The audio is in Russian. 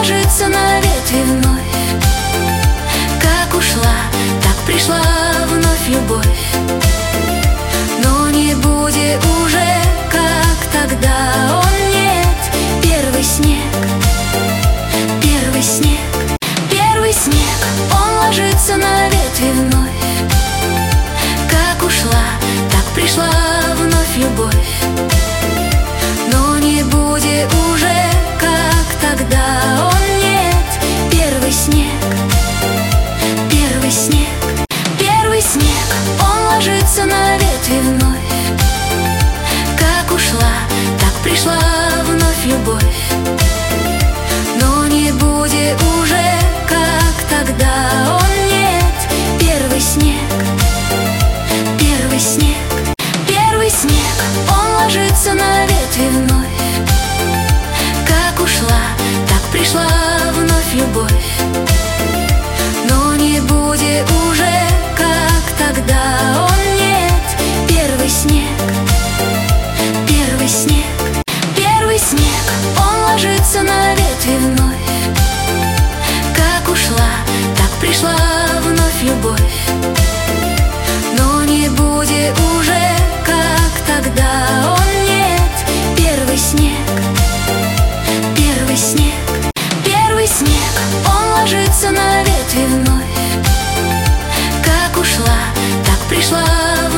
ложится на ветви вновь. Как ушла, так пришла вновь любовь. Но не будет уже, как тогда. Он нет, первый снег, первый снег, первый снег. Он ложится на ветви вновь. Как ушла, так пришла вновь любовь. Но не будет уже, как тогда. Он нет, первый снег, первый снег, первый снег. Он ложится на ветви вновь. Как ушла, так пришла вновь любовь. Но не будет уже, как тогда. Он нет, первый снег, первый снег, первый снег. Он ложится на ветви вновь. Как ушла, так пришла вновь любовь. Но не будет уже, как тогда. Он нет, первый снег, первый снег, первый снег. Он ложится на ветви вновь. Как ушла, так пришла вновь любовь. Но не будет уже, как тогда. Он нет, первый снег,